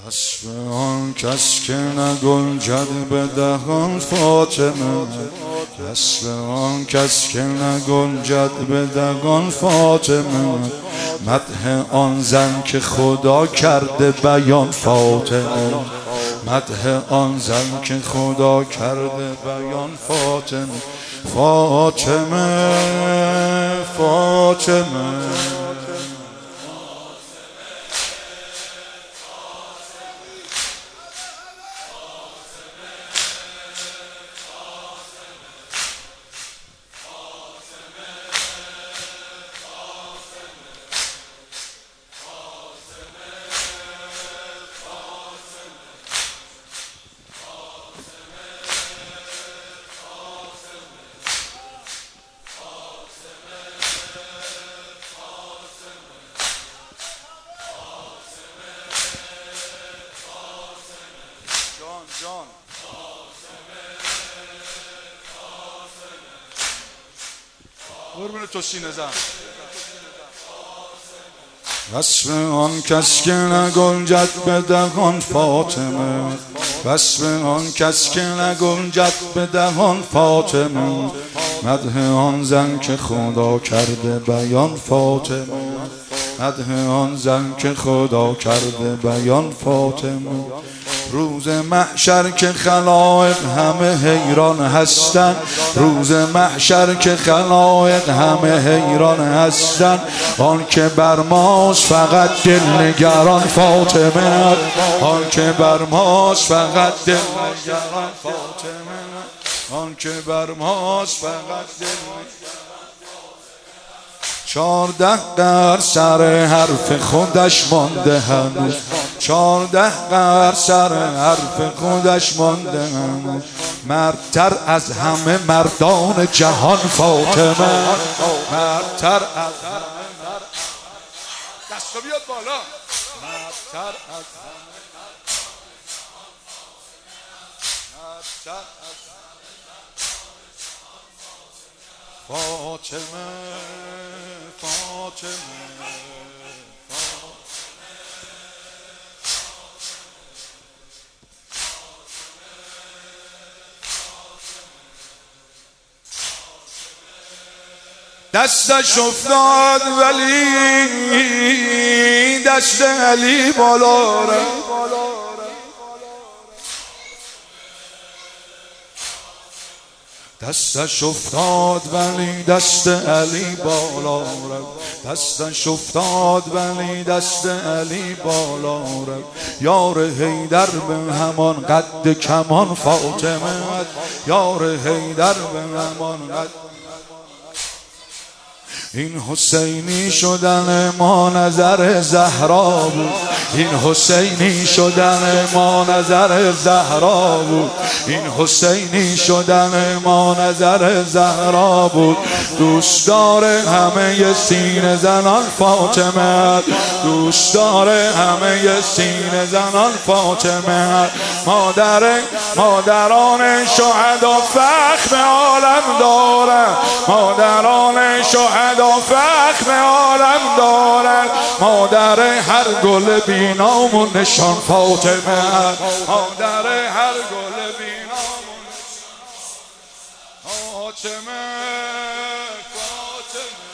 وصف آن کس که نگنجد به دهان فاطمه، وصف آن کس که نگنجد به دهان فاطمه، مدح آن زن که خدا کرده بیان فاطمه، مدح آن زن که خدا کرده بیان فاطمه، فاطمه فاطمه. جان قربون تو سینه زن. وصف آن کس که نگنجد به دهان فاطمه، وصف آن کس که نگنجد به دهان فاطمه، مدح آن زن که خدا کرده بیان فاطمه، مدح آن زن که خدا کرده بیان فاطمه. روز محشر که خلائق همه حیران هستن، روز محشر که خلائق همه حیران هستن، آن که بر ماست فقط دل نگران فاطمه، آن که بر ماست فقط دل نگران فاطمه، آن که بر ماست فقط دل نگران. 14 قرن سر حرف خودش مانده هنوز، 14 قرن سر حرف خودش مانده هنوز، مردتر از همه مردان جهان فاطمه، مردتر از همه دستا بیاد بالا، مردتر از همه مردتر از فاطمه فاطمه. دستش افتاد ولی دست علی بالا رفت، دستش افتاد ولی دست علی بالا رفت، دستش افتاد ولی دست علی بالا رفت. یار حیدر به همان قد کمان فاطمه، یار حیدر به همان قد. این حسینی شدن ما نظر زهرا بود، این حسینی شدن ما نظر زهرا بود، این حسینی شدن ما نظر زهرا بود. دوست داره همه سینه زنان فاطمه، دوست داره همه سینه زنان فاطمه. مادران شهدا فخر عالم داره، مادران شهدا فخر عالم دارد، مادر هر گل بینام و نشان فاطمه، مادر هر گل بینام و نشان فاطمه فاطمه.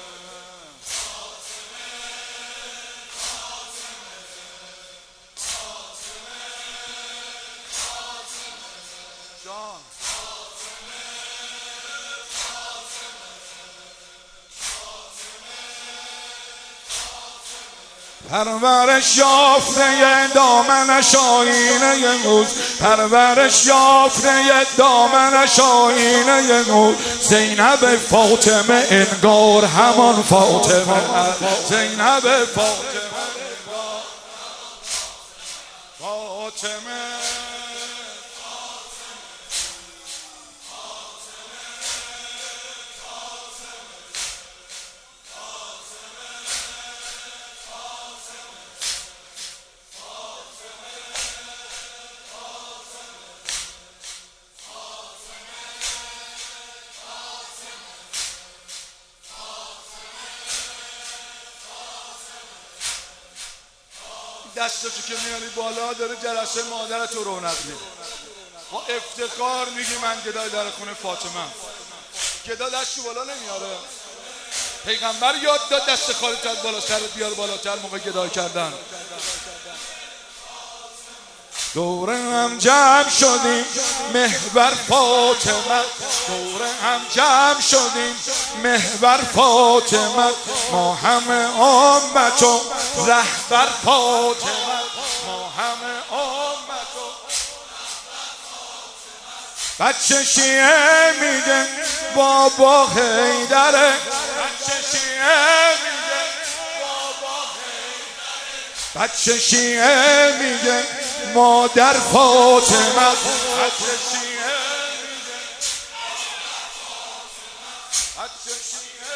جان پرورش یافته دامنش آینه موز، پرورش یافته دامنش آینه موز. زینب فاطمه انگار همان فاطمه، زینب فاطمه فاطمه. دستشو که میاری بالا داره جلسه مادرت رو رونق میده. با افتخار میگی من گدای در خونه فاطمه. گدا دستشو بالا نمیاره. پیغمبر یاد داد دست خالت از بالا سرت بیار بالاتر موقع گدای کردن. دوره هم جمع شدیم محور فاطمه، دوره هم جمع شدیم محور فاطمه، ما همه امت و رهبر فاطمه، ما همه امت و بچه شیعه میگه بابا حیدره، بچه شیعه میگه بابا حیدره، بچه شیعه میگه مادر فاطمه، بچه شیعه میگه بچه شیعه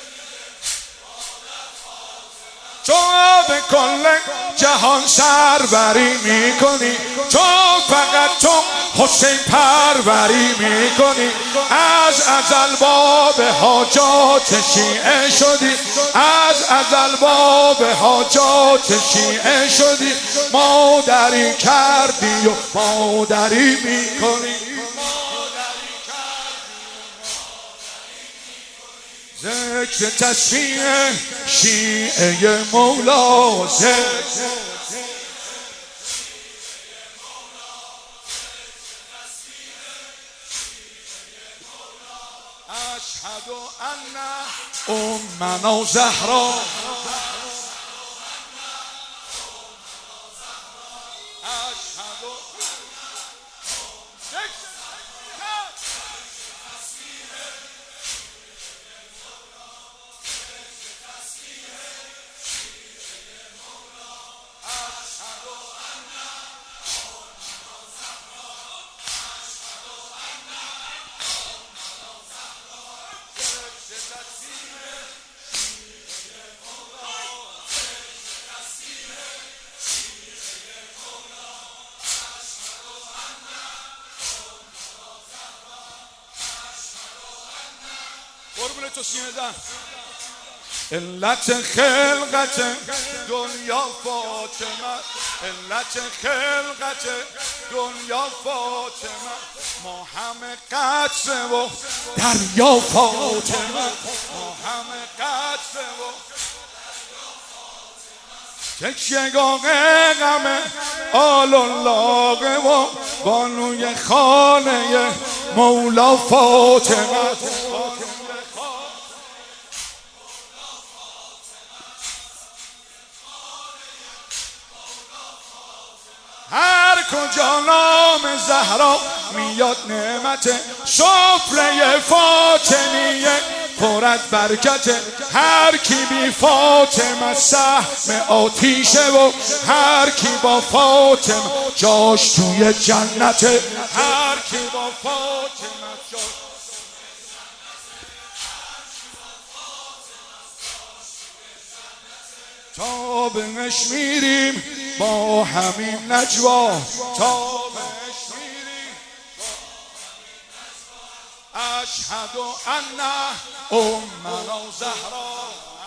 تو به کل جهان سروری میکنی، تو فقط تو حسین پروری میکنی، از ازل باب حاجات شیعه شدی، از ازل باب حاجات شیعه شدی، مادری کردی و مادری میکنی، ذکر تسبیح شیعه مولا، اشهد ان امنا زهرا، قربون تو سینه زن. علت خلقت دنیا فاطمه، علت خلقت دنیا فاطمه، ما همه قطره و دریا فاطمه، ما همه قطره و تکیهگاه غم آل الله و بانوی خانه مولا فاطمه، هر کجا نام زهرا میاد نعمت، سفره فاطمیه پر از برکت، هر کی بی فاطمه سهم آتیشه و هر کی با فاطمه جاش توی جنته، هر کی با فاطمه جاش تا بهش میریم با همین نجوا، تا بهش میریم اشهد ان امنا زهرا،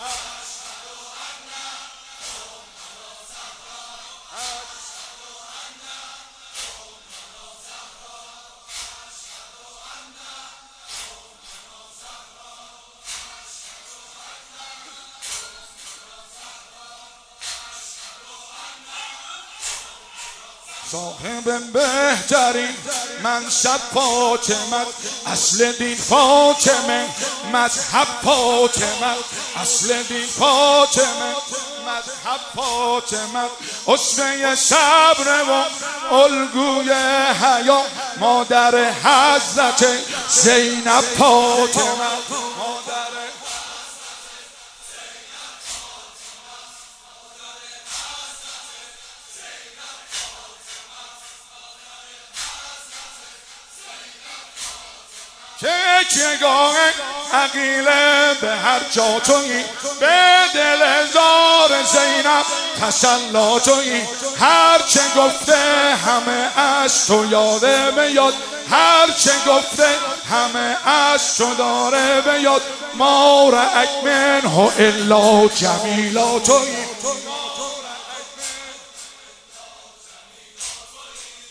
صاحب بهترین منصب فاطمه، اصل دین فاطمه، مذهب فاطمه، اصل دین فاطمه، مذهب فاطمه، اسوه صبر و الگوی حیا، مادر حضرت زینب فاطمه، تکیهگاه عقیله به هر جا تویی، به دل زار زینب تسلا تویی، هر چه گفته همه از تو یاده به یاد، هر چه گفته همه از تو داره به یاد، ما رأک منه الا جمیلا تویی،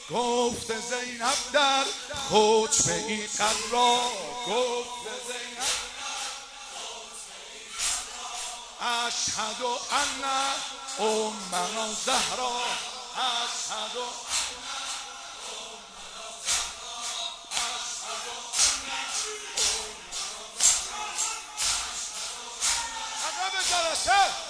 گفت زینب در خطبه ای قرا، گفت زینب اشهد ان امنا زهرا، اشهد عقب جلسه